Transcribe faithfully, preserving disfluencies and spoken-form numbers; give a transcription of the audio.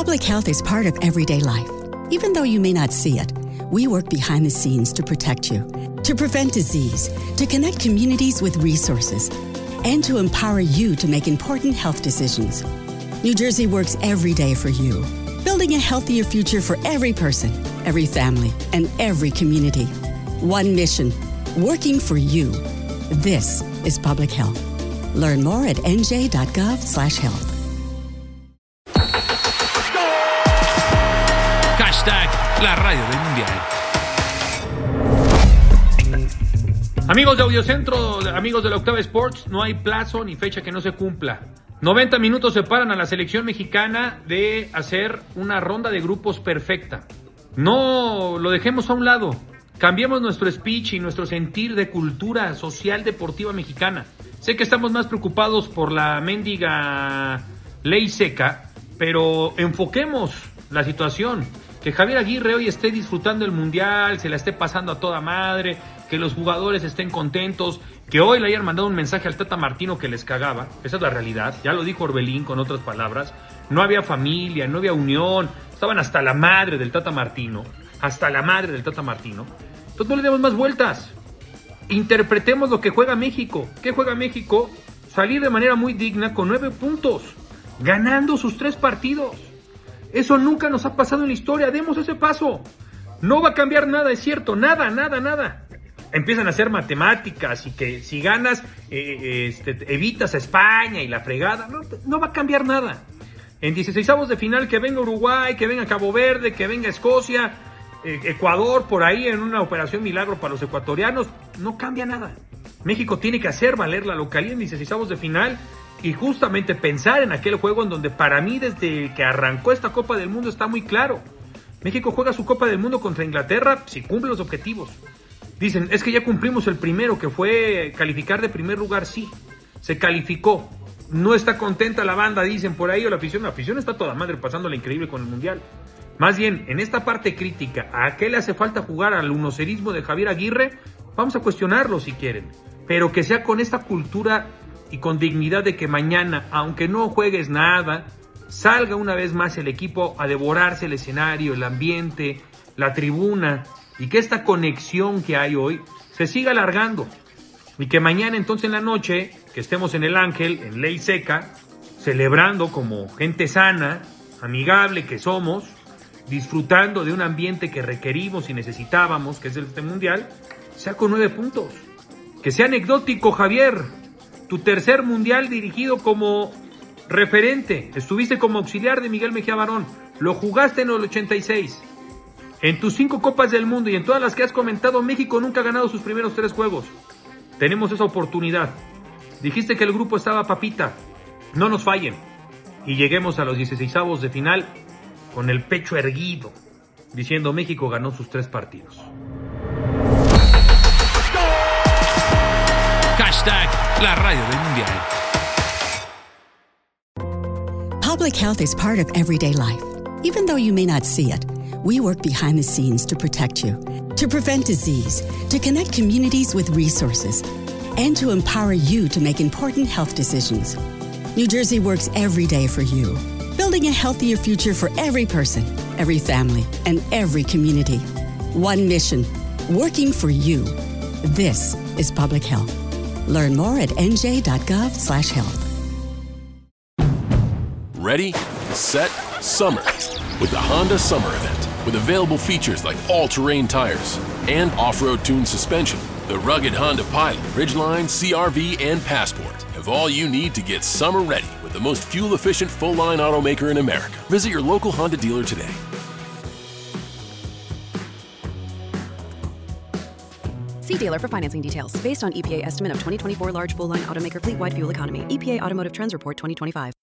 Public health is part of everyday life. Even though you may not see it, we work behind the scenes to protect you, to prevent disease, to connect communities with resources, and to empower you to make important health decisions. New Jersey works every day for you, building a healthier future for every person, every family, and every community. One mission, working for you. This is public health. Learn more at n j dot gov slash health. Hashtag la radio del Mundial. Amigos de Audiocentro, amigos de la Octava Sports, no hay plazo ni fecha que no se cumpla. noventa minutos separan a la selección mexicana de hacer una ronda de grupos perfecta. No lo dejemos a un lado. Cambiemos nuestro speech y nuestro sentir de cultura social deportiva mexicana. Sé que estamos más preocupados por la mendiga ley seca, pero enfoquemos la situación. Que Javier Aguirre hoy esté disfrutando el Mundial, se la esté pasando a toda madre, que los jugadores estén contentos, que hoy le hayan mandado un mensaje al Tata Martino que les cagaba. Esa es la realidad, ya lo dijo Orbelín con otras palabras. No había familia, no había unión, estaban hasta la madre del Tata Martino, hasta la madre del Tata Martino. Entonces no le demos más vueltas. Interpretemos lo que juega México. ¿Qué juega México? Salir de manera muy digna con nueve puntos, ganando sus tres partidos. Eso nunca nos ha pasado en la historia. Demos ese paso. No va a cambiar nada, es cierto. Nada, nada, nada. Empiezan a hacer matemáticas y que si ganas, eh, este, evitas a España y la fregada. No, no va a cambiar nada. En dieciseisavos de final, que venga Uruguay, que venga Cabo Verde, que venga Escocia, eh, Ecuador, por ahí en una operación milagro para los ecuatorianos. No cambia nada. México tiene que hacer valer la localía en dieciseisavos de final. Y justamente pensar en aquel juego en donde para mí desde que arrancó esta Copa del Mundo está muy claro. México juega su Copa del Mundo contra Inglaterra si cumple los objetivos. Dicen, es que ya cumplimos el primero, que fue calificar de primer lugar. Sí, se calificó. No está contenta la banda, dicen por ahí, o la afición. La afición está toda madre pasándola increíble con el Mundial. Más bien, en esta parte crítica, ¿a qué le hace falta jugar al unocerismo de Javier Aguirre? Vamos a cuestionarlo si quieren. Pero que sea con esta cultura y con dignidad de que mañana, aunque no juegues nada, salga una vez más el equipo a devorarse el escenario, el ambiente, la tribuna, y que esta conexión que hay hoy se siga alargando. Y que mañana entonces en la noche, que estemos en el Ángel, en ley seca, celebrando como gente sana, amigable que somos, disfrutando de un ambiente que requerimos y necesitábamos, que es el este Mundial, sea con nueve puntos. Que sea anecdótico, Javier. Tu tercer Mundial dirigido como referente. Estuviste como auxiliar de Miguel Mejía Barón. Lo jugaste en el ochenta y seis. En tus cinco Copas del Mundo y en todas las que has comentado, México nunca ha ganado sus primeros tres juegos. Tenemos esa oportunidad. Dijiste que el grupo estaba papita. No nos fallen. Y lleguemos a los dieciseisavos de final con el pecho erguido, diciendo México ganó sus tres partidos. Hashtag la radio del Mundial. Public health is part of everyday life. Even though you may not see it, we work behind the scenes to protect you, to prevent disease, to connect communities with resources, and to empower you to make important health decisions. New Jersey works every day for you, building a healthier future for every person, every family, and every community. One mission, working for you. This is public health. Learn more at n j dot gov slash health. Ready, set, summer. With the Honda Summer Event. With available features like all-terrain tires and off-road tuned suspension, the rugged Honda Pilot, Ridgeline, C R V, and Passport have all you need to get summer ready with the most fuel-efficient full-line automaker in America. Visit your local Honda dealer today. See dealer for financing details. Based on E P A estimate of twenty twenty-four large full-line automaker fleet-wide fuel economy. E P A Automotive Trends Report twenty twenty-five.